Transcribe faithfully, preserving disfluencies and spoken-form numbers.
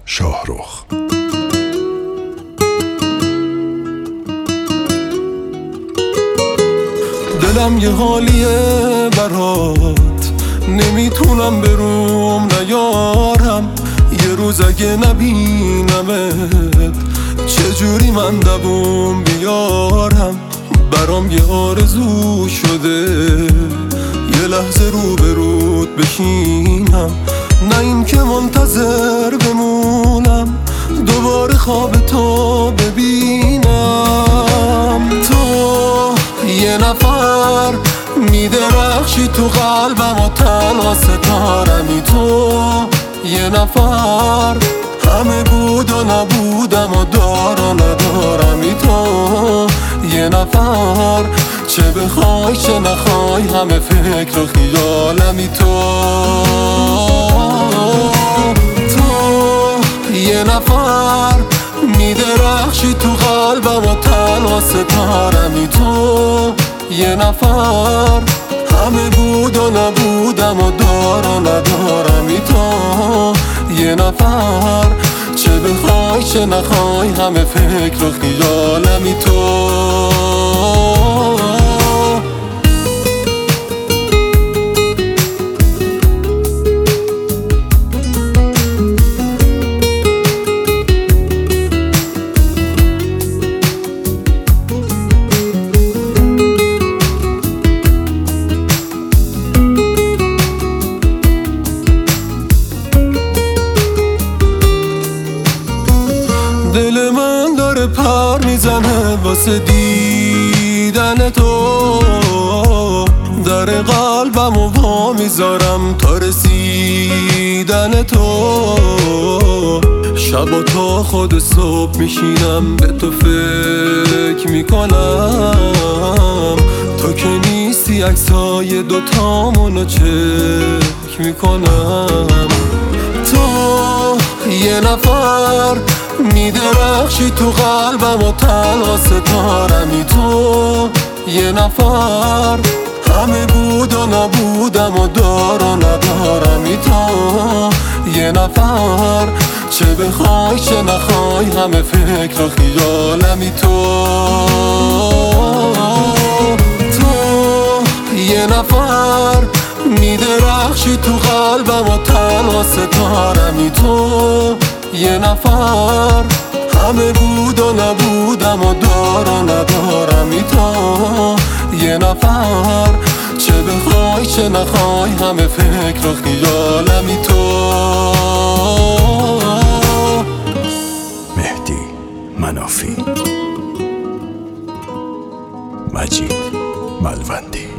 شاهرخ. دلم یه حالیه برات، نمیتونم بروم نیارم. یه روز اگه نبینمت چجوری من دووم بیارم؟ برام یه آرزو شده یه لحظه رو به رود بشینم، نه این که منتظر بمونم دوباره خواب تو ببینم. تو یه نفر میدرخشی تو قلبم و تنها ستارمی. تو یه نفر همه بود و نبودم و دار و ندارمی. تو یه نفر چه بخوای چه نخوای همه فکر و خیالمی. تو تو یه نفر میدرخشی تو قلبم و تنها ستارمی. تو یه نفر همه بود و نبودم و دار و ندارمی. تو یه نفر چه بخوای چه نخوای همه فکر و خیالمی. تو دل من داره پر میزنه واسه دیدن تو، در قلبم و وا میذارم تا رسیدن تو. شب تا خود صبح میشینم به تو فکر میکنم، تو که نیستی عکسای دوتامونو چک میکنم. تو یه نفر میدرخشی تو قلبم و تنها ستارمی. تو یه نفر همه بود و نبودم و دار و ندارمی. تو یه نفر چه بخوای چه نخوای همه فکر و خیالمی. تو تو یه نفر میدرخشی تو قلبم و تنها ستارمی. تو یه نفر همه بود و نبودم و دار و ندارمی. تو یه نفر چه بخوای چه نخوای همه فکر و خیالمی. تو مهدی منافی، مجید ملوندی.